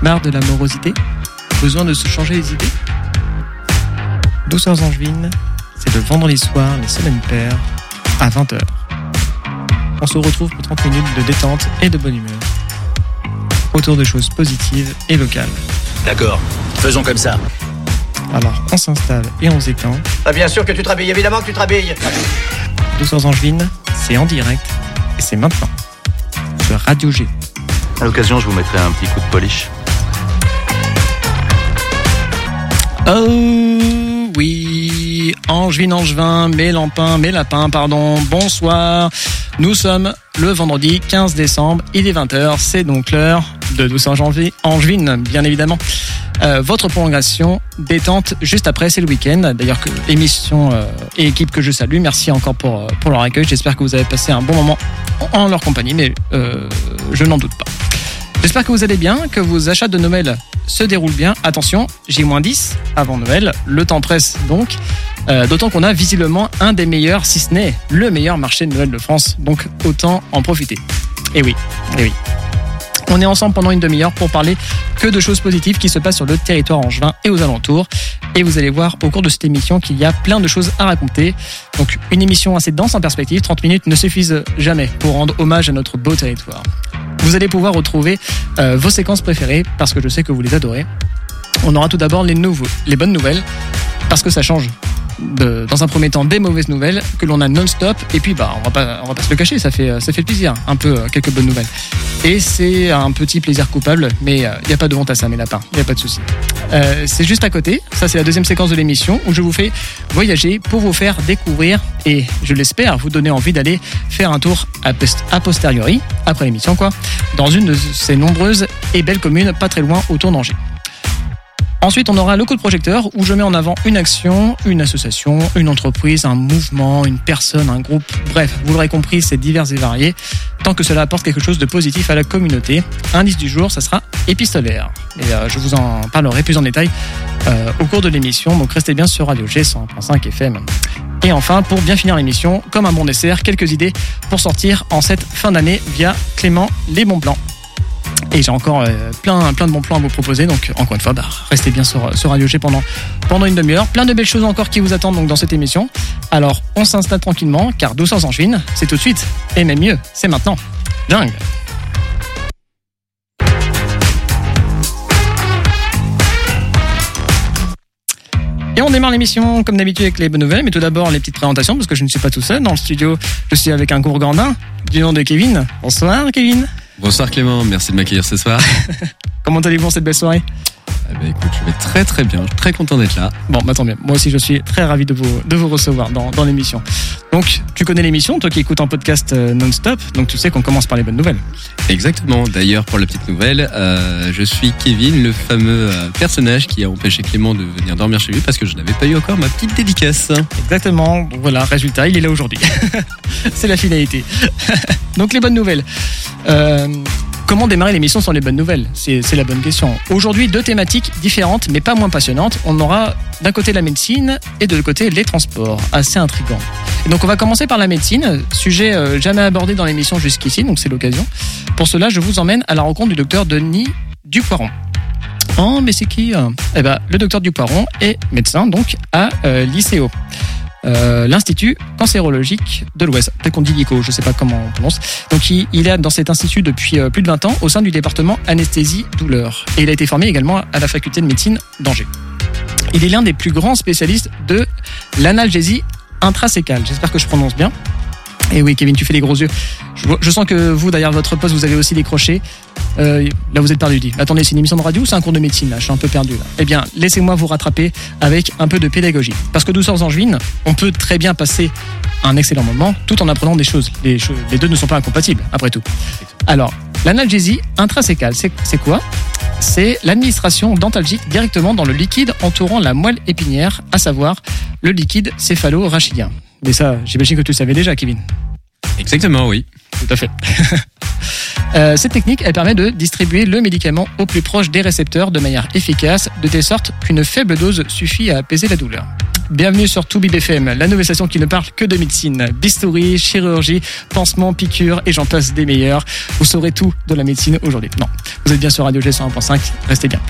Marre de la morosité? Besoin de se changer les idées? Douceurs Angevines, c'est le vendredi soir, les semaines paires, à 20h. On se retrouve pour 30 minutes de détente et de bonne humeur, autour de choses positives et locales. D'accord, faisons comme ça. Alors, on s'installe et on s'éteint. Ah, bien sûr que tu te rhabilles, évidemment que tu te rhabilles. Douceurs Angevines, c'est en direct et c'est maintenant, sur Radio G. À l'occasion, je vous mettrai un petit coup de polish. Oh oui, Angevine, Angevin, mes lapins, pardon, bonsoir. Nous sommes le vendredi 15 décembre, il est 20h, c'est donc l'heure de Douceurs Angevine, bien évidemment. Votre prolongation détente juste après, c'est le week-end. D'ailleurs, que émission et équipe que je salue, merci encore pour leur accueil. J'espère que vous avez passé un bon moment en leur compagnie, mais je n'en doute pas. J'espère que vous allez bien, que vos achats de Noël se déroulent bien. Attention, J-10 avant Noël, le temps presse donc. D'autant qu'on a visiblement un des meilleurs, si ce n'est le meilleur marché de Noël de France. Donc autant en profiter. Et oui. On est ensemble pendant une demi-heure pour parler que de choses positives qui se passent sur le territoire angevin et aux alentours. Et vous allez voir au cours de cette émission qu'il y a plein de choses à raconter. Donc une émission assez dense en perspective. 30 minutes ne suffisent jamais pour rendre hommage à notre beau territoire. Vous allez pouvoir retrouver vos séquences préférées parce que je sais que vous les adorez. On aura tout d'abord les bonnes nouvelles parce que ça change. Dans un premier temps, des mauvaises nouvelles que l'on a non-stop et puis on va pas se le cacher, ça fait plaisir, un peu quelques bonnes nouvelles. Et c'est un petit plaisir coupable, mais il y a pas de honte à ça, mes lapins, il y a pas de souci. C'est juste à côté, ça c'est la deuxième séquence de l'émission où je vous fais voyager pour vous faire découvrir et je l'espère vous donner envie d'aller faire un tour a posteriori après l'émission dans une de ces nombreuses et belles communes pas très loin autour d'Angers. Ensuite, on aura le coup de projecteur où je mets en avant une action, une association, une entreprise, un mouvement, une personne, un groupe. Bref, vous l'aurez compris, c'est divers et varié. Tant que cela apporte quelque chose de positif à la communauté. Indice du jour, ça sera épistolaire. Et je vous en parlerai plus en détail au cours de l'émission. Donc restez bien sur Radio G 100.5 FM. Et enfin, pour bien finir l'émission, comme un bon dessert, quelques idées pour sortir en cette fin d'année via Clément Les Bons Plans. Et j'ai encore plein de bons plans à vous proposer, donc encore une fois, restez bien sur Radio G pendant une demi-heure. Plein de belles choses encore qui vous attendent donc dans cette émission. Alors, on s'installe tranquillement, car Douceurs Angevines, c'est tout de suite, et même mieux, c'est maintenant. Dingue. Et on démarre l'émission comme d'habitude avec les bonnes nouvelles, mais tout d'abord les petites présentations, parce que je ne suis pas tout seul dans le studio, je suis avec un gourgandin du nom de Kevin. Bonsoir Kevin. Bonsoir Clément, merci de m'accueillir ce soir. Comment allez-vous pour cette belle soirée ? Écoute, je vais très très bien, je suis très content d'être là. Bon, tant mieux. Moi aussi, je suis très ravi de vous recevoir dans l'émission. Donc, tu connais l'émission, toi qui écoutes un podcast non-stop, donc tu sais qu'on commence par les bonnes nouvelles. Exactement. D'ailleurs, pour la petite nouvelle, je suis Kevin, le fameux personnage qui a empêché Clément de venir dormir chez lui parce que je n'avais pas eu encore ma petite dédicace. Exactement. Donc voilà, résultat, il est là aujourd'hui. C'est la finalité. Donc, les bonnes nouvelles. Comment démarrer l'émission sans les bonnes nouvelles ? C'est la bonne question. Aujourd'hui, deux thématiques différentes, mais pas moins passionnantes. On aura d'un côté la médecine et de l'autre côté les transports. Assez intriguant. Et donc on va commencer par la médecine, sujet jamais abordé dans l'émission jusqu'ici, donc c'est l'occasion. Pour cela, je vous emmène à la rencontre du docteur Denis Dupoiron. Oh, mais c'est qui ? Le docteur Dupoiron est médecin donc à l'ICO. L'Institut cancérologique de l'Ouest. Peut-être qu'on dit l'ICO, je ne sais pas comment on prononce. Donc il est dans cet institut depuis plus de 20 ans au sein du département anesthésie-douleur. Et il a été formé également à la faculté de médecine d'Angers. Il est l'un des plus grands spécialistes de l'analgésie intracécale. J'espère que je prononce bien. Et oui, Kevin, tu fais des gros yeux. Je sens que vous, derrière votre poste, vous avez aussi décroché. Là, vous êtes perdu. Attendez, c'est une émission de radio ou c'est un cours de médecine là ? Je suis un peu perdu là. Eh bien, laissez-moi vous rattraper avec un peu de pédagogie. Parce que Douceurs Angevines, on peut très bien passer un excellent moment tout en apprenant des choses. Les deux ne sont pas incompatibles, après tout. Alors, l'analgésie intracécale, c'est quoi ? C'est l'administration d'antalgiques directement dans le liquide entourant la moelle épinière, à savoir le liquide céphalo-rachidien. Mais ça, j'imagine que tu le savais déjà, Kevin. Exactement, oui. Tout à fait. Cette technique, elle permet de distribuer le médicament au plus proche des récepteurs de manière efficace, de telle sorte qu'une faible dose suffit à apaiser la douleur. bienvenue sur Toubib FM, la nouvelle station qui ne parle que de médecine, bistouri, chirurgie, pansement, piqûre et j'en passe des meilleurs. Vous saurez tout de la médecine aujourd'hui. Non, vous êtes bien sur Radio G 101.5, restez bien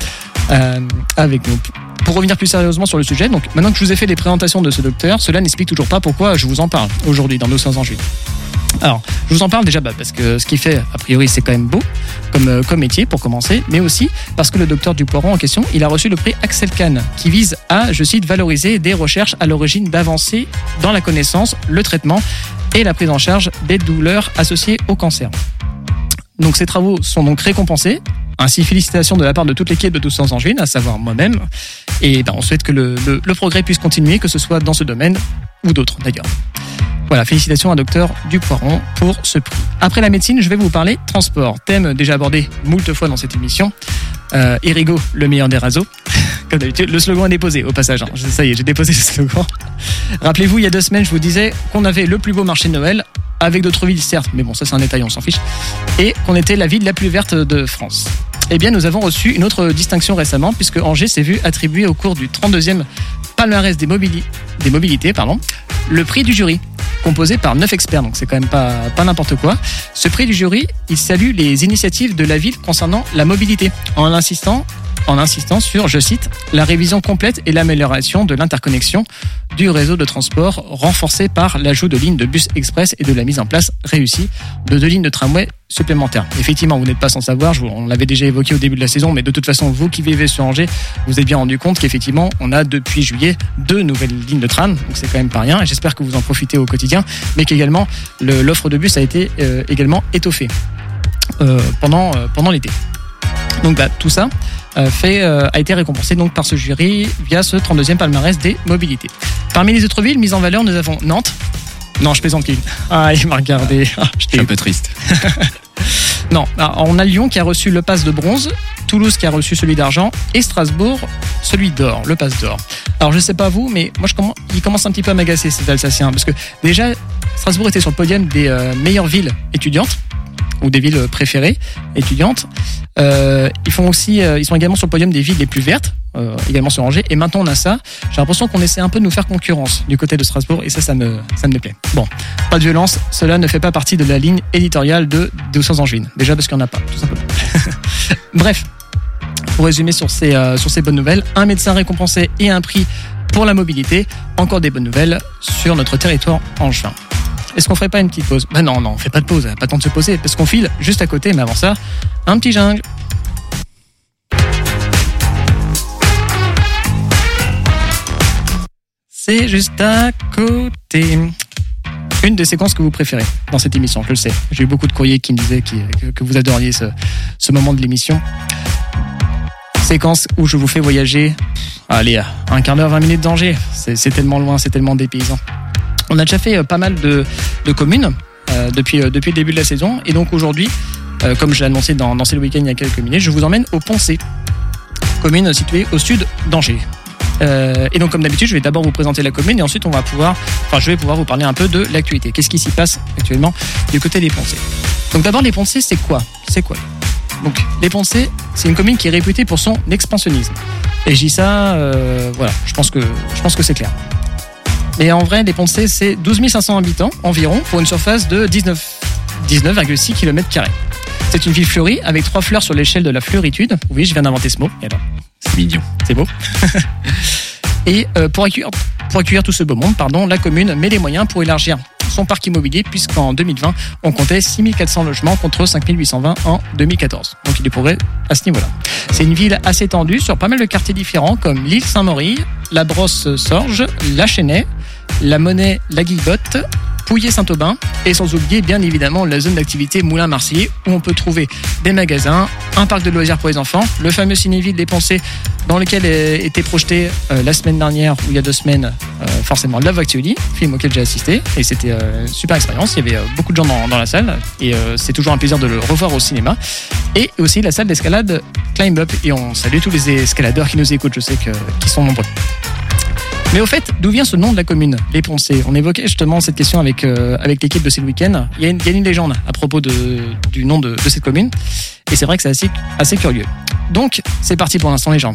avec nous. Pour revenir plus sérieusement sur le sujet, donc maintenant que je vous ai fait les présentations de ce docteur, cela n'explique toujours pas pourquoi je vous en parle aujourd'hui dans 200 ans juillet. Alors, je vous en parle déjà parce que ce qu'il fait, a priori, c'est quand même beau comme métier pour commencer, mais aussi parce que le docteur Dupoiron en question, il a reçu le prix Axel Kahn, qui vise à, je cite, valoriser des recherches à l'origine d'avancées dans la connaissance, le traitement et la prise en charge des douleurs associées au cancer. Donc ces travaux sont donc récompensés. Ainsi, félicitations de la part de toute l'équipe de 200 ans juillet, à savoir moi-même. Et on souhaite que le progrès puisse continuer, que ce soit dans ce domaine ou d'autres d'ailleurs. Voilà, félicitations à Dr Dupoiron pour ce prix. Après la médecine, je vais vous parler transport. Thème déjà abordé moult fois dans cette émission. Erigo, le meilleur des réseaux. Comme d'habitude, le slogan est déposé au passage. Ça y est, j'ai déposé le slogan. Rappelez-vous, il y a 2 semaines, je vous disais qu'on avait le plus beau marché de Noël, avec d'autres villes certes, mais bon, ça c'est un détail, on s'en fiche, et qu'on était la ville la plus verte de France. Eh bien, nous avons reçu une autre distinction récemment, puisque Angers s'est vu attribuer au cours du 32e palmarès des mobilités, le prix du jury, composé par 9 experts, donc c'est quand même pas n'importe quoi. Ce prix du jury, il salue les initiatives de la ville concernant la mobilité, en insistant sur, je cite, la révision complète et l'amélioration de l'interconnexion du réseau de transport, renforcée par l'ajout de lignes de bus express et de la mise en place réussie de 2 lignes de tramway supplémentaires. Effectivement, vous n'êtes pas sans savoir, on l'avait déjà évoqué au début de la saison, mais de toute façon, vous qui vivez sur Angers, vous êtes bien rendu compte qu'effectivement, on a depuis juillet 2 nouvelles lignes de tram, donc c'est quand même pas rien, et j'espère que vous en profitez au quotidien, mais qu'également, l'offre de bus a été également étoffée pendant l'été. Donc tout ça a été récompensé donc par ce jury via ce 32e palmarès des mobilités. Parmi les autres villes mises en valeur, nous avons Nantes. Non, je plaisante, Kevin. Ah, il m'a regardé. Je suis un peu triste. Non, on a Lyon qui a reçu le pass de bronze, Toulouse qui a reçu celui d'argent et Strasbourg celui d'or, le pass d'or. Alors je sais pas vous, mais moi il commence un petit peu à m'agacer cet Alsacien parce que déjà Strasbourg était sur le podium des meilleures villes étudiantes ou des villes préférées étudiantes. Ils sont également sur le podium des villes les plus vertes, également sur Angers. Et maintenant on a ça. J'ai l'impression qu'on essaie un peu de nous faire concurrence du côté de Strasbourg et ça me plaît. Bon, pas de violence. Cela ne fait pas partie de la ligne éditoriale de 200 ans juillet. Déjà parce qu'il n'y en a pas, tout simplement. Bref, pour résumer sur ces bonnes nouvelles, un médecin récompensé et un prix pour la mobilité. Encore des bonnes nouvelles sur notre territoire angevin. Est-ce qu'on ferait pas une petite pause ? Non, on fait pas de pause, pas le temps de se poser, parce qu'on file juste à côté, mais avant ça, un petit jungle. C'est juste à côté. Une des séquences que vous préférez dans cette émission, je le sais. J'ai eu beaucoup de courriers qui me disaient que vous adoriez ce moment de l'émission. Séquence où je vous fais voyager, allez, un quart d'heure, 20 minutes d'Angers. C'est tellement loin, c'est tellement dépaysant. On a déjà fait pas mal de communes depuis le début de la saison. Et donc aujourd'hui, comme je l'ai annoncé dans C'est le week-end il y a quelques minutes, je vous emmène au Poncé, commune située au sud d'Angers. Et donc comme d'habitude, je vais d'abord vous présenter la commune et ensuite je vais pouvoir vous parler un peu de l'actualité. Qu'est-ce qui s'y passe actuellement du côté des Poncés ? Donc d'abord, les Poncés, c'est quoi ? Donc les Poncés, c'est une commune qui est réputée pour son expansionnisme. Et je dis ça, voilà, je pense que c'est clair. Mais en vrai, les Poncés, c'est 12 500 habitants environ pour une surface de 19,6 km². C'est une ville fleurie avec 3 fleurs sur l'échelle de la fleuritude. Oui, je viens d'inventer ce mot. Et alors, c'est mignon. C'est beau. Et pour accueillir tout ce beau monde, la commune met les moyens pour élargir son parc immobilier puisqu'en 2020, on comptait 6 400 logements contre 5 820 en 2014. Donc il y a des progrès à ce niveau-là. C'est une ville assez étendue sur pas mal de quartiers différents comme l'île Saint-Maury, la Brosse-Sorge, la Chênaie, la Monnaie, la Guillebotte, Pouillet-Saint-Aubin et sans oublier bien évidemment la zone d'activité Moulin-Marseillais où on peut trouver des magasins, un parc de loisirs pour les enfants, le fameux cinéville des Poncés dans lequel était projeté la semaine dernière ou il y a 2 semaines forcément Love Actually, film auquel j'ai assisté et c'était une super expérience, il y avait beaucoup de gens dans la salle et c'est toujours un plaisir de le revoir au cinéma et aussi la salle d'escalade Climb Up et on salue tous les escaladeurs qui nous écoutent, je sais qu'ils sont nombreux. Mais au fait, d'où vient ce nom de la commune, les Poncés? On évoquait justement cette question avec l'équipe de C'est le week-end. Il y a une légende à propos du nom de cette commune. Et c'est vrai que c'est assez curieux. Donc, c'est parti pour l'instant légende.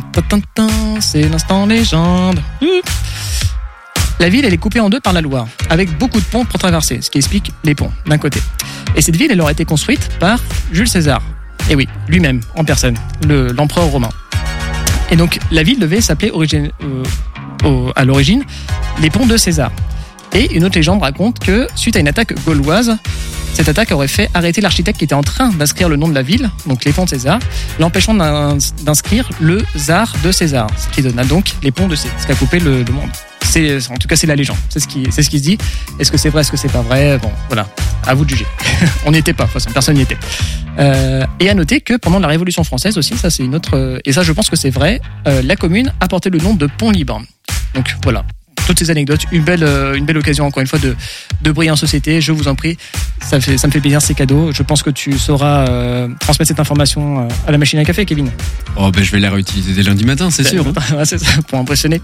C'est l'instant légende. La ville, elle est coupée en deux par la Loire, avec beaucoup de ponts pour traverser, ce qui explique les ponts, d'un côté. Et cette ville, elle aurait été construite par Jules César. Et oui, lui-même, en personne, l'empereur romain. Et donc, la ville devait s'appeler à l'origine les ponts de César. Et une autre légende raconte que, suite à une attaque gauloise, cette attaque aurait fait arrêter l'architecte qui était en train d'inscrire le nom de la ville, donc les ponts de César, l'empêchant d'inscrire le Czar de César, ce qui donna donc les ponts de César, ce qui a coupé le monde. En tout cas, c'est la légende. C'est ce qui se dit. Est-ce que c'est vrai, est-ce que c'est pas vrai? Bon, voilà. À vous de juger. On n'y était pas, de toute façon. Personne n'y était. Et à noter que pendant la Révolution française aussi, ça c'est une autre, et ça je pense que c'est vrai, la commune a porté le nom de Pont-Libre. Donc voilà. Toutes ces anecdotes, une belle occasion encore une fois de briller en société. Je vous en prie, ça me fait plaisir, ces cadeaux. Je pense que tu sauras transmettre cette information à la machine à café, Kevin. Oh je vais la réutiliser dès lundi matin, c'est sûr. C'est ça, pour impressionner.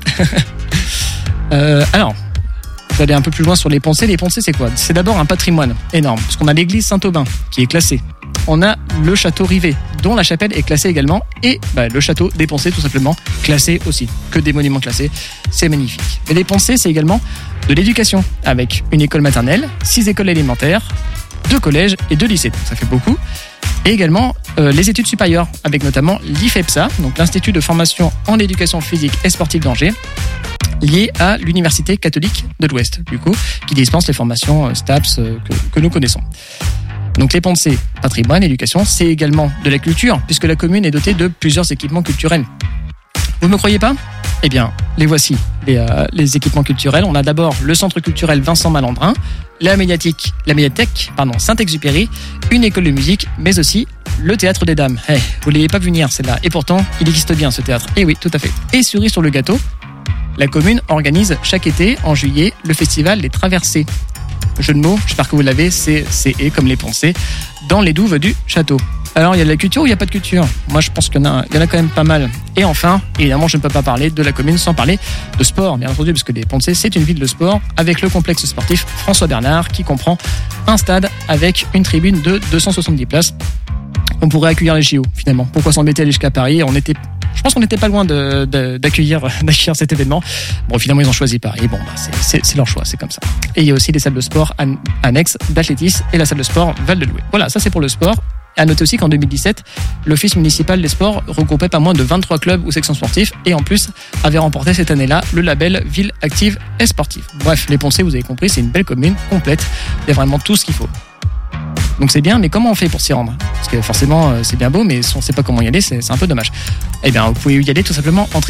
Alors, je vais aller un peu plus loin sur les Poncés. Les Poncés, c'est quoi? C'est d'abord un patrimoine énorme, parce qu'on a l'église Saint-Aubin qui est classée. On a le château Rivet, dont la chapelle est classée également, et le château des Poncés, tout simplement, classé aussi. Que des monuments classés, c'est magnifique. Et les Poncés, c'est également de l'éducation, avec une école maternelle, 6 écoles élémentaires, 2 collèges et 2 lycées, donc ça fait beaucoup. Et également les études supérieures, avec notamment l'IFEPSA, donc l'Institut de formation en éducation physique et sportive d'Angers, lié à l'Université catholique de l'Ouest, du coup, qui dispense les formations STAPS que nous connaissons. Donc les Poncés, patrimoine, éducation, c'est également de la culture, puisque la commune est dotée de plusieurs équipements culturels. Vous ne me croyez pas? Eh bien, les voici, les équipements culturels. On a d'abord le centre culturel Vincent Malandrin, la médiathèque Saint-Exupéry, une école de musique, mais aussi le théâtre des dames. Vous ne l'avez pas vu venir, celle-là. Et pourtant, il existe bien, ce théâtre. Et oui, tout à fait. Et cerise sur le gâteau, la commune organise chaque été, en juillet, le festival Les Traversées. Jeu de mots, j'espère que vous l'avez, c'est comme les Poncés, dans les douves du château. Alors, il y a de la culture ou il n'y a pas de culture? Moi, je pense qu'il y en a quand même pas mal. Et enfin, évidemment, je ne peux pas parler de la commune sans parler de sport, bien entendu, parce que les Poncés, c'est une ville de sport, avec le complexe sportif François Bernard, qui comprend un stade avec une tribune de 270 places. On pourrait accueillir les JO, finalement. Pourquoi s'embêter à aller jusqu'à Paris? Je pense qu'on n'était pas loin d'accueillir cet événement. Bon, finalement, ils ont choisi Paris. Bon, c'est leur choix, c'est comme ça. Et il y a aussi des salles de sport annexes d'athlétisme et la salle de sport Val-de-Loué. Voilà, ça c'est pour le sport. À noter aussi qu'en 2017, l'Office municipal des sports regroupait pas moins de 23 clubs ou sections sportives et en plus avait remporté cette année-là le label Ville active et sportive. Bref, les Poncés, vous avez compris, c'est une belle commune complète. Il y a vraiment tout ce qu'il faut. Donc c'est bien, mais comment on fait pour s'y rendre? Parce que forcément, c'est bien beau, mais si on ne sait pas comment y aller, c'est un peu dommage. Eh bien, vous pouvez y aller tout simplement en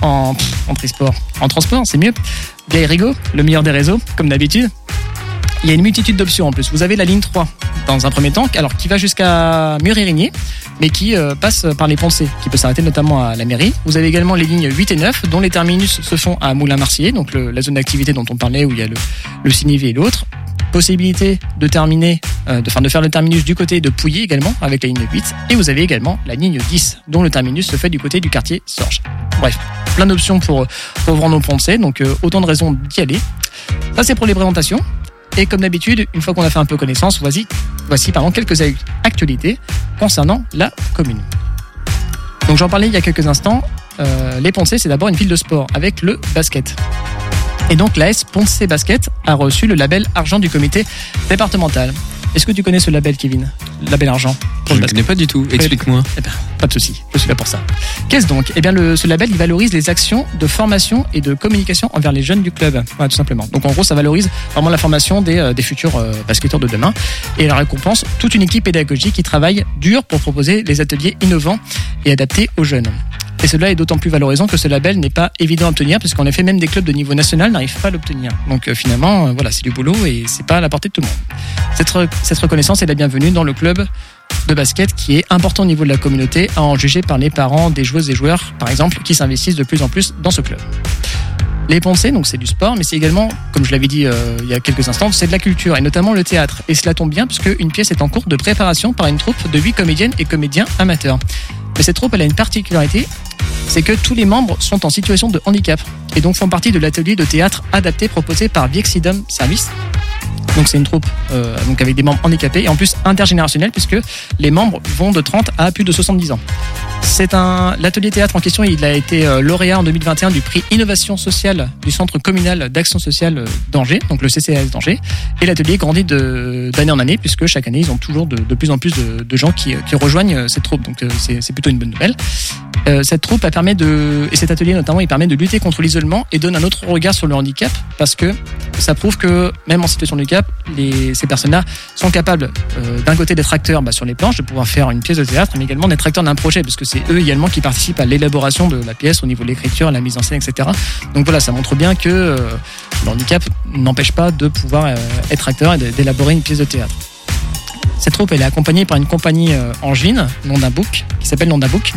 transport, c'est mieux. Via Erigo, le meilleur des réseaux, comme d'habitude. Il y a une multitude d'options en plus. Vous avez la ligne 3 dans un premier temps, alors qui va jusqu'à Murérigné, mais qui passe par les Poncés, qui peut s'arrêter notamment à la mairie. Vous avez également les lignes 8 et 9, dont les terminus se font à Moulins-Marcier, donc la zone d'activité dont on parlait, où il y a le Cinivé et l'autre. Possibilité de terminer, de faire le terminus du côté de Pouilly également, avec la ligne 8. Et vous avez également la ligne 10, dont le terminus se fait du côté du quartier Sorges. Bref, plein d'options pour vous rendre aux Poncés, donc autant de raisons d'y aller. Ça, c'est pour les présentations. Et comme d'habitude, une fois qu'on a fait un peu connaissance, voici quelques actualités concernant la commune. Donc j'en parlais il y a quelques instants, les Poncés, c'est d'abord une ville de sport avec le basket. Et donc l'AS Poncé Basket a reçu le label argent du comité départemental. Est-ce que tu connais ce label, Kevin? Label argent. Je ne connais pas du tout, explique-moi. Eh ben, pas de souci, je suis là pour ça. Qu'est-ce donc? Eh bien, ce label, il valorise les actions de formation et de communication envers les jeunes du club. Voilà, tout simplement. Donc en gros, ça valorise vraiment la formation des futurs basketteurs de demain. Et la récompense, toute une équipe pédagogique qui travaille dur pour proposer des ateliers innovants et adaptés aux jeunes. Et cela est d'autant plus valorisant que ce label n'est pas évident à obtenir, parce qu'en effet, même des clubs de niveau national n'arrivent pas à l'obtenir. Donc finalement, voilà, c'est du boulot et c'est pas à la portée de tout le monde. Cette reconnaissance est la bienvenue dans le club de basket qui est important au niveau de la communauté, à en juger par les parents des joueuses et joueurs, par exemple, qui s'investissent de plus en plus dans ce club. Les Poncés, donc c'est du sport, mais c'est également, comme je l'avais dit il y a quelques instants, c'est de la culture, et notamment le théâtre. Et cela tombe bien, puisque une pièce est en cours de préparation par une troupe de 8 comédiennes et comédiens amateurs. Mais cette troupe, elle a une particularité, c'est que tous les membres sont en situation de handicap et donc font partie de l'atelier de théâtre adapté proposé par Viexidum Service. Donc c'est une troupe donc avec des membres handicapés et en plus intergénérationnelle puisque les membres vont de 30 à plus de 70 ans. L'atelier théâtre en question, il a été lauréat en 2021 du prix Innovation sociale du Centre communal d'action sociale d'Angers, donc le CCAS d'Angers. Et l'atelier grandit d'année en année puisque chaque année ils ont toujours de plus en plus de gens qui rejoignent cette troupe. Donc c'est plutôt une bonne nouvelle. Cette troupe et cet atelier notamment, il permet de lutter contre l'isolement et donne un autre regard sur le handicap parce que ça prouve que même en situation de handicap, ces personnes-là sont capables d'un côté d'être acteurs sur les planches, de pouvoir faire une pièce de théâtre, mais également d'être acteurs d'un projet, parce que c'est eux également qui participent à l'élaboration de la pièce au niveau de l'écriture, la mise en scène, etc. Donc voilà, ça montre bien que le handicap n'empêche pas de pouvoir être acteur et d'élaborer une pièce de théâtre. Cette troupe, elle est accompagnée par une compagnie angevine, Nondabook, qui s'appelle Nondabook.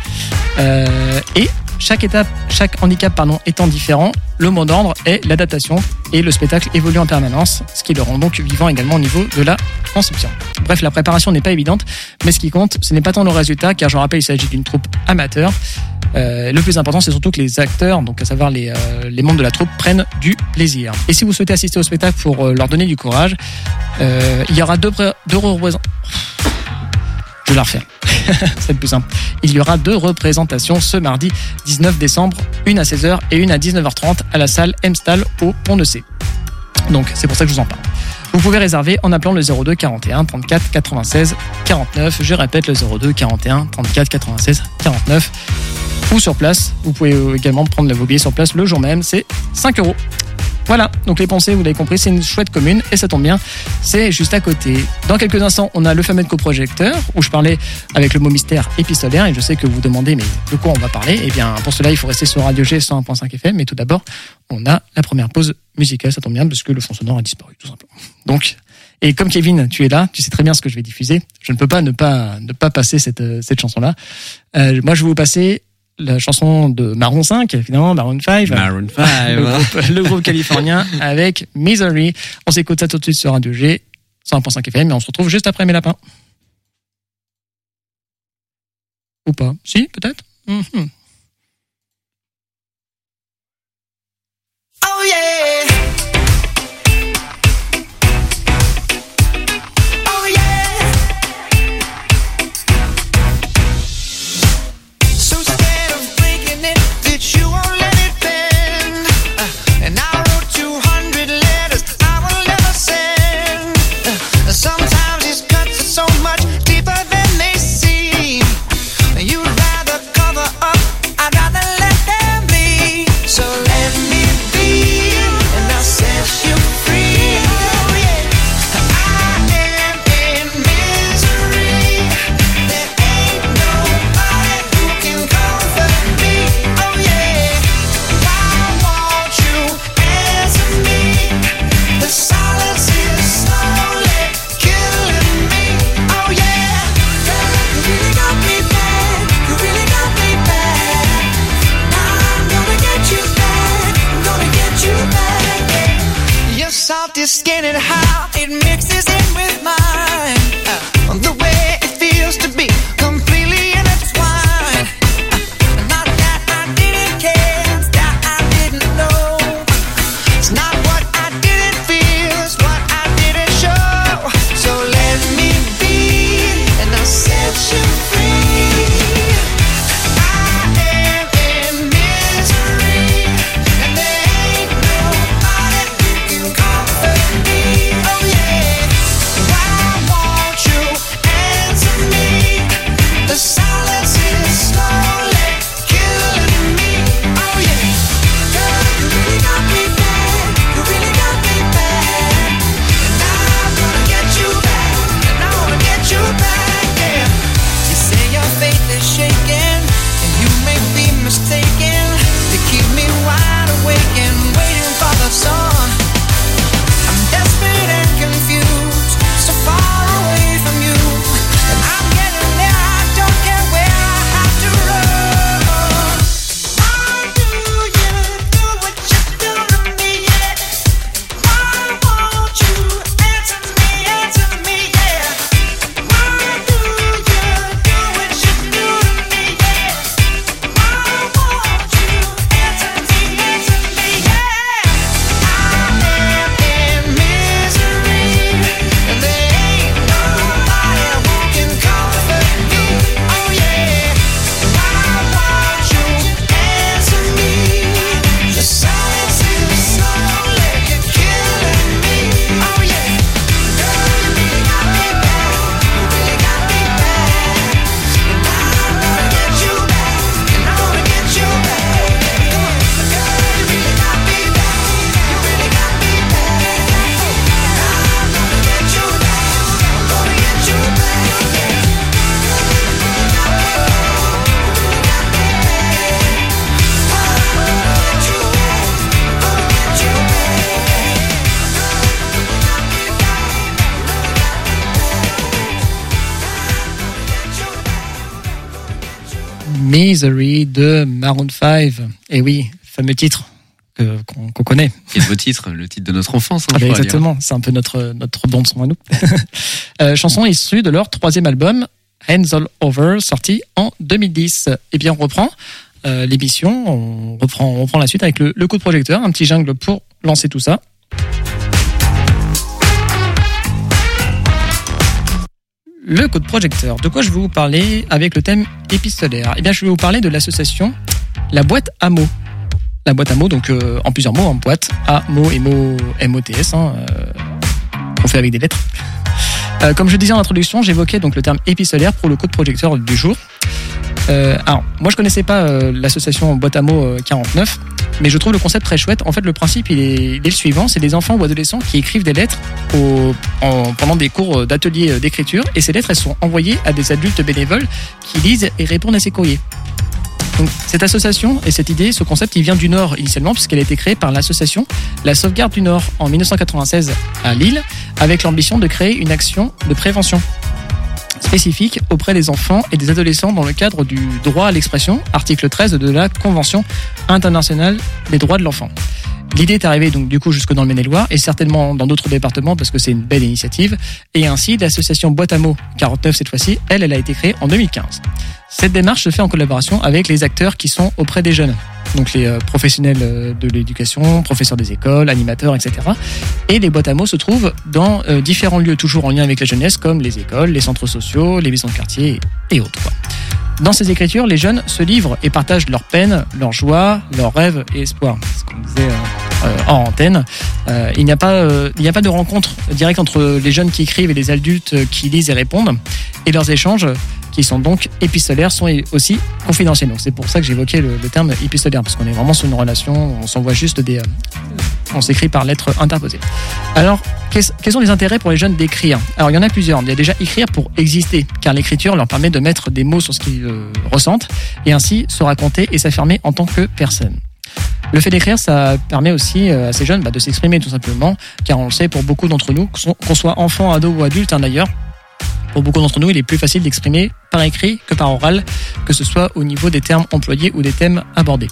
Et chaque handicap étant différent, le mot d'ordre est l'adaptation et le spectacle évolue en permanence, ce qui le rend donc vivant également au niveau de la conception. Bref, la préparation n'est pas évidente, mais ce qui compte, ce n'est pas tant le résultat, car je rappelle, il s'agit d'une troupe amateur. Le plus important, c'est surtout que les acteurs, donc à savoir les membres de la troupe, prennent du plaisir. Et si vous souhaitez assister au spectacle pour leur donner du courage, il y aura deux représentants. Je vais la refaire. C'est le plus simple. Il y aura 2 représentations ce mardi 19 décembre, une à 16h et une à 19h30 à la salle Emstal au Pont-de-C. Donc c'est pour ça que je vous en parle. Vous pouvez réserver en appelant le 02 41 34 96 49. Je répète, le 02 41 34 96 49. Ou sur place. Vous pouvez également prendre vos billets sur place le jour même. C'est 5 €. Voilà, donc les Poncés, vous l'avez compris, c'est une chouette commune et ça tombe bien, c'est juste à côté. Dans quelques instants, on a le fameux coprojecteur où je parlais avec le mot mystère épistolaire et je sais que vous demandez mais de quoi on va parler. Eh bien, pour cela, il faut rester sur Radio G 101.5 FM, mais tout d'abord, on a la première pause musicale, ça tombe bien parce que le fond sonore a disparu tout simplement. Donc, et comme Kevin, tu es là, tu sais très bien ce que je vais diffuser. Je ne peux pas ne pas passer cette chanson-là. Moi, je vais vous passer la chanson de Maroon 5, évidemment, Maroon 5. Maroon 5. le groupe californien avec Misery. On s'écoute ça tout de suite sur Radio G, 101.5 FM, et on se retrouve juste après Mes Lapins. Ou pas? Si, peut-être? Mm-hmm. Oh yeah! Sometimes these cuts are so much deeper than they seem. You'd rather cover up, I'd rather let them bleed. So let me be, and I'll set you free. Oh yeah, I am in misery. There ain't nobody who can comfort me. Oh yeah, why won't you answer me? The silence is slowly killing me. Oh yeah, you really got me bad. You really got me bad. I'm gonna get you back. I'm gonna get you back. Your salty skin and how it mixes in with mine. The way it feels to be completely intertwined. Not that I didn't care, it's that I didn't know. It's not what I didn't feel, it's what I didn't show. So let me be, and I'll set you free. I am in misery, and there ain't nobody who can comfort me. Oh yeah, why won't you Misery de Maroon 5. Et oui, fameux titre qu'on connaît. Quel beau titre, le titre de notre enfance. Hein, exactement, c'est un peu notre bande son à nous. Chanson issue de leur 3e album, Hands All Over, sorti en 2010. Et bien, on reprend l'émission, on reprend la suite avec le coup de projecteur, un petit jungle pour lancer tout ça. Le coup de projecteur. De quoi je vais vous parler avec le thème épistolaire? Eh bien, je vais vous parler de l'association La Boîte à mots. La boîte à mots, donc en plusieurs mots, en boîte à mots et mots MOTS, on fait avec des lettres. Comme je disais en introduction, j'évoquais donc le terme épistolaire pour le coup de projecteur du jour. Alors, moi je connaissais pas l'association Boîte à mots 49, mais je trouve le concept très chouette. En fait, le principe il est le suivant, c'est des enfants ou adolescents qui écrivent des lettres pendant des cours d'atelier d'écriture, et ces lettres elles sont envoyées à des adultes bénévoles qui lisent et répondent à ces courriers. Donc, cette association et cette idée, ce concept, il vient du Nord initialement, puisqu'elle a été créée par l'association La Sauvegarde du Nord en 1996 à Lille, avec l'ambition de créer une action de prévention spécifique auprès des enfants et des adolescents dans le cadre du droit à l'expression, article 13 de la Convention internationale des droits de l'enfant. L'idée est arrivée donc du coup jusque dans le Maine-et-Loire et certainement dans d'autres départements parce que c'est une belle initiative. Et ainsi, l'association Boîte à mots 49 cette fois-ci, elle a été créée en 2015. Cette démarche se fait en collaboration avec les acteurs qui sont auprès des jeunes. Donc les professionnels de l'éducation, professeurs des écoles, animateurs, etc. Et les boîtes à mots se trouvent dans différents lieux toujours en lien avec la jeunesse comme les écoles, les centres sociaux, les maisons de quartier et autres. Dans ces écritures, les jeunes se livrent et partagent leurs peines, leurs joies, leurs rêves et espoirs. Ce qu'on disait hors antenne. Il n'y a pas de rencontre directe entre les jeunes qui écrivent et les adultes qui lisent et répondent. Et leurs échanges, qui sont donc épistolaires, sont aussi confidentiels. Donc c'est pour ça que j'évoquais le terme épistolaire, parce qu'on est vraiment sur une relation, on s'envoie juste on s'écrit par lettres interposées. Alors, quels sont les intérêts pour les jeunes d'écrire? Alors, il y en a plusieurs. Il y a déjà écrire pour exister, car l'écriture leur permet de mettre des mots sur ce qu'ils ressentent, et ainsi se raconter et s'affirmer en tant que personne. Le fait d'écrire, ça permet aussi à ces jeunes de s'exprimer tout simplement, car on le sait pour beaucoup d'entre nous, qu'on soit enfant, ado ou adulte d'ailleurs, pour beaucoup d'entre nous, il est plus facile d'exprimer par écrit que par oral, que ce soit au niveau des termes employés ou des thèmes abordés.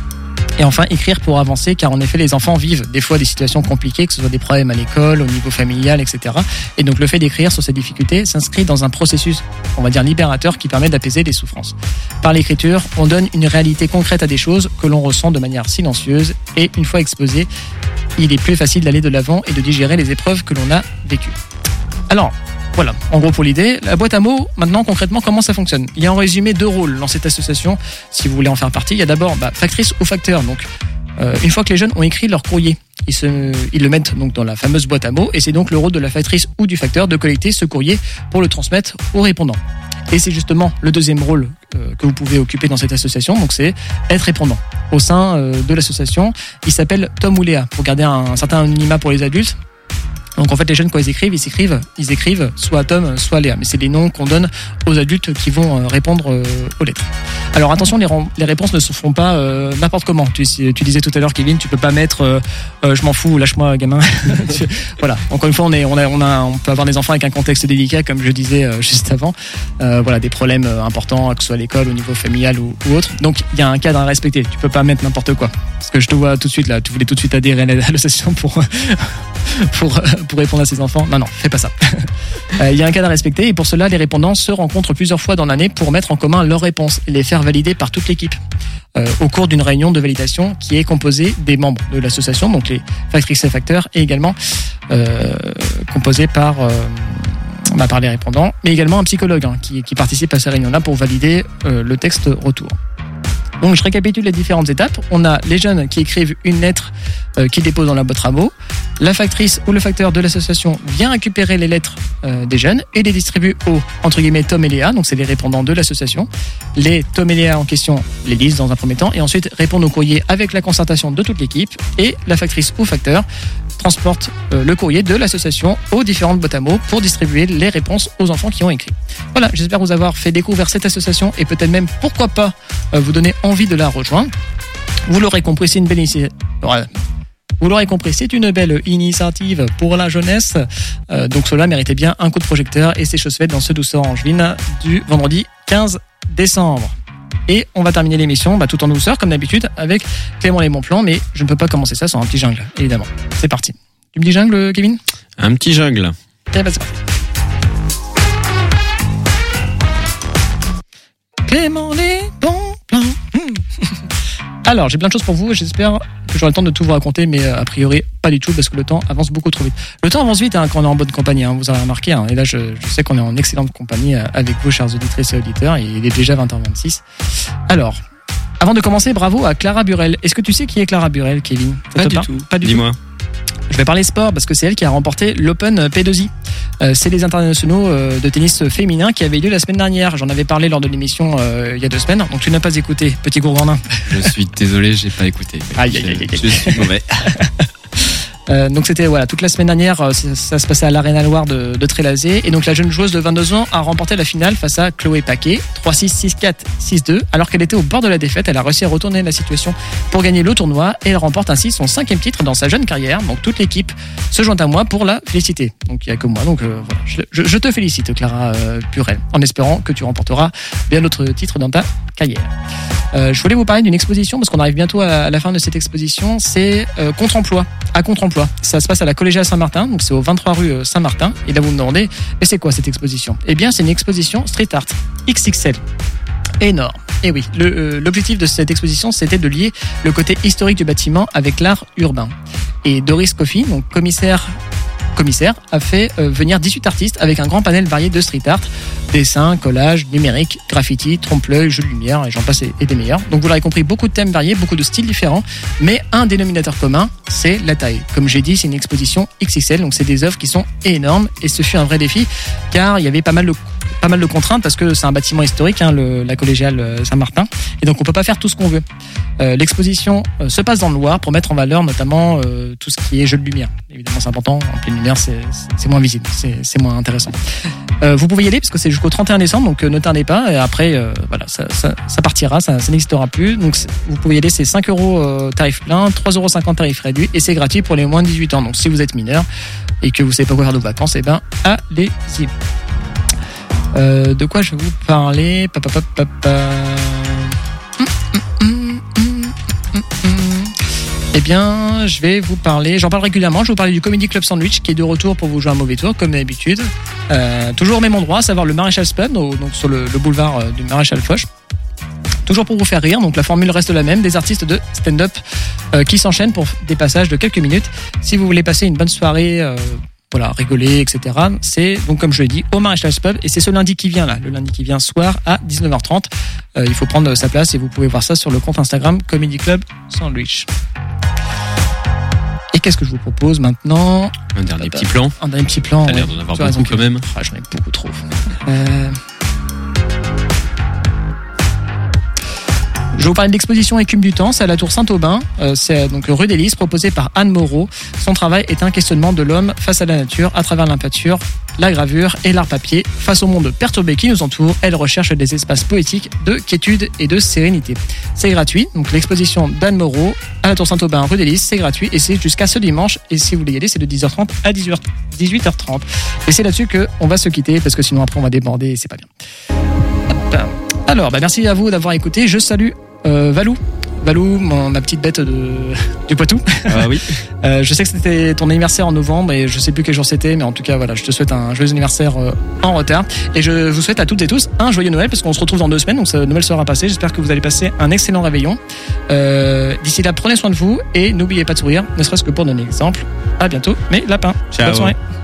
Et enfin, écrire pour avancer, car en effet, les enfants vivent des fois des situations compliquées, que ce soit des problèmes à l'école, au niveau familial, etc. Et donc, le fait d'écrire sur ces difficultés s'inscrit dans un processus, on va dire, libérateur qui permet d'apaiser les souffrances. Par l'écriture, on donne une réalité concrète à des choses que l'on ressent de manière silencieuse, et une fois exposé, il est plus facile d'aller de l'avant et de digérer les épreuves que l'on a vécues. Alors, voilà, en gros pour l'idée. La boîte à mots, maintenant concrètement, comment ça fonctionne? Il y a en résumé 2 rôles dans cette association, si vous voulez en faire partie. Il y a d'abord factrice ou facteur. Donc, une fois que les jeunes ont écrit leur courrier, ils le mettent donc dans la fameuse boîte à mots, et c'est donc le rôle de la factrice ou du facteur de collecter ce courrier pour le transmettre aux répondants. Et c'est justement le deuxième rôle que vous pouvez occuper dans cette association, donc c'est être répondant. Au sein de l'association, il s'appelle Tom ou Léa, pour garder un certain anonymat pour les adultes. Donc en fait, les jeunes, quand ils écrivent soit Tom, soit Léa. Mais c'est les noms qu'on donne aux adultes qui vont répondre aux lettres. Alors attention, les réponses ne se font pas n'importe comment. Tu disais tout à l'heure, Kevin, tu peux pas mettre je m'en fous, lâche-moi, gamin. Voilà. Encore une fois, on peut avoir des enfants avec un contexte délicat, comme je disais juste avant. Voilà, des problèmes importants, que ce soit à l'école, au niveau familial ou autre. Donc il y a un cadre à respecter. Tu peux pas mettre n'importe quoi. Parce que je te vois tout de suite là, tu voulais tout de suite adhérer à l'association pour répondre à ses enfants. Non, fais pas ça. Il y a un cadre à respecter, et pour cela, les répondants se rencontrent plusieurs fois dans l'année pour mettre en commun leurs réponses et les faire valider par toute l'équipe au cours d'une réunion de validation qui est composée des membres de l'association, donc les factrices et facteurs, et également composée par les répondants, mais également un psychologue qui participe à ces réunions-là pour valider le texte retour. Donc je récapitule les différentes étapes. On a les jeunes qui écrivent une lettre qu'ils déposent dans la boîte à mots. La factrice ou le facteur de l'association vient récupérer les lettres des jeunes et les distribue aux, entre guillemets, Tom et Léa. Donc c'est les répondants de l'association. Les Tom et Léa en question les lisent dans un premier temps et ensuite répondent au courrier avec la concertation de toute l'équipe. Et la factrice ou facteur transporte le courrier de l'association aux différentes boîtes à mots pour distribuer les réponses aux enfants qui ont écrit. Voilà, j'espère vous avoir fait découvrir cette association et peut-être même, pourquoi pas, vous donner envie de la rejoindre. Vous l'aurez compris, c'est une belle initiative. Vous l'aurez compris, c'est une belle initiative pour la jeunesse. Donc cela méritait bien un coup de projecteur, et c'est chose faite dans ce Douceur Angevine du vendredi 15 décembre. Et on va terminer l'émission tout en douceur, comme d'habitude, avec Clément les bons plans. Mais je ne peux pas commencer ça sans un petit jungle, évidemment. C'est parti. Tu me dis jungle, Kevin ? Un petit jungle. Eh ben, c'est parti. Clément les bons plans. Alors, j'ai plein de choses pour vous et j'espère que j'aurai le temps de tout vous raconter, mais a priori, pas du tout, parce que le temps avance beaucoup trop vite. Le temps avance vite quand on est en bonne compagnie, vous avez remarqué. Et là, je sais qu'on est en excellente compagnie avec vous, chers auditrices et auditeurs, et il est déjà 20h26. Alors, avant de commencer, bravo à Clara Burel. Est-ce que tu sais qui est Clara Burel, Kevin ? Pas du tout. Dis-moi. Je vais parler sport parce que c'est elle qui a remporté l'Open P2I. C'est les internationaux de tennis féminin qui avaient lieu la semaine dernière. J'en avais parlé lors de l'émission il y a 2 semaines. Donc tu n'as pas écouté, petit gourgandin. Je suis désolé, j'ai pas écouté. Aïe. Je suis mauvais. Donc c'était toute la semaine dernière, ça se passait à l'Arena Loire de Trélazé, et donc la jeune joueuse de 22 ans a remporté la finale face à Chloé Paquet, 3-6, 6-4, 6-2, alors qu'elle était au bord de la défaite. Elle a réussi à retourner la situation pour gagner le tournoi et elle remporte ainsi son 5e titre dans sa jeune carrière. Donc toute l'équipe se joint à moi pour la féliciter. Donc il n'y a que moi, donc voilà, je te félicite Clara Burel, en espérant que tu remporteras bien d'autres titres dans ta carrière. Je voulais vous parler d'une exposition parce qu'on arrive bientôt à la fin de cette exposition. C'est Contre-emploi, à Contre-emploi. Ça se passe à la Collégiale Saint-Martin, donc c'est au 23 rue Saint-Martin. Et là vous me demandez, mais c'est quoi cette exposition ? Eh bien c'est une exposition street art XXL. Énorme. Et oui, l'objectif de cette exposition, c'était de lier le côté historique du bâtiment avec l'art urbain. Et Doris Coffey, donc commissaire, a fait venir 18 artistes avec un grand panel varié de street art, dessin, collage, numérique, graffiti, trompe-l'œil, jeu de lumière, et j'en passe et des meilleurs. Donc vous l'aurez compris, beaucoup de thèmes variés, beaucoup de styles différents, mais un dénominateur commun, c'est la taille. Comme j'ai dit, c'est une exposition XXL, donc c'est des œuvres qui sont énormes, et ce fut un vrai défi, car il y avait pas mal de contraintes, parce que c'est un bâtiment historique, la collégiale Saint-Martin, et donc on peut pas faire tout ce qu'on veut. L'exposition se passe dans le Loir pour mettre en valeur notamment tout ce qui est jeu de lumière. Évidemment c'est important, en pleine lumière c'est moins visible, c'est moins intéressant. Vous pouvez y aller parce que c'est jusqu'au 31 décembre, donc ne tardez pas, et après voilà, ça partira, ça n'existera plus. Donc vous pouvez y aller, c'est 5 € tarif plein, 3,50 € tarif réduit, et c'est gratuit pour les moins de 18 ans. Donc si vous êtes mineur et que vous savez pas quoi faire de vos vacances, eh ben allez-y. De quoi je vais vous parler ? Eh bien, je vais vous parler, j'en parle régulièrement, je vais vous parler du Comedy Club Sandwich qui est de retour pour vous jouer un mauvais tour, comme d'habitude. Toujours au même endroit, à savoir le Maréchal Pub, donc sur le boulevard du Maréchal Foch. Toujours pour vous faire rire, donc la formule reste la même, des artistes de stand-up qui s'enchaînent pour des passages de quelques minutes. Si vous voulez passer une bonne soirée, rigoler, etc. C'est donc, comme je l'ai dit, au Maréchal Pub, et c'est ce lundi qui vient le lundi qui vient soir à 19h30. Il faut prendre sa place et vous pouvez voir ça sur le compte Instagram Comedy Club Sandwich. Et qu'est-ce que je vous propose maintenant ? Un dernier petit plan. Un dernier petit plan. T'as l'air d'en avoir beaucoup quand même. J'en ai beaucoup trop. Je vais vous parler de l'exposition Écume du temps, c'est à la Tour Saint-Aubin, c'est donc rue des Lys, proposée par Anne Moreau. Son travail est un questionnement de l'homme face à la nature, à travers la peinture, la gravure et l'art papier. Face au monde perturbé qui nous entoure, elle recherche des espaces poétiques de quiétude et de sérénité. C'est gratuit, donc l'exposition d'Anne Moreau à la Tour Saint-Aubin, rue des Lys, c'est gratuit et c'est jusqu'à ce dimanche. Et si vous voulez y aller, c'est de 10h30 à 18h30. Et c'est là-dessus qu'on va se quitter, parce que sinon après on va déborder et c'est pas bien. Alors, merci à vous d'avoir écouté. Je salue Valou, ma petite bête du Poitou. Ah oui. Je sais que c'était ton anniversaire en novembre et je sais plus quel jour c'était, mais en tout cas voilà, je te souhaite un joyeux anniversaire en retard, et je vous souhaite à toutes et tous un joyeux Noël, parce qu'on se retrouve dans 2 semaines, donc Noël sera passé. J'espère que vous allez passer un excellent réveillon. D'ici là, prenez soin de vous et n'oubliez pas de sourire, ne serait-ce que pour donner l'exemple. À bientôt, mes lapins. Ciao. Bonne soirée.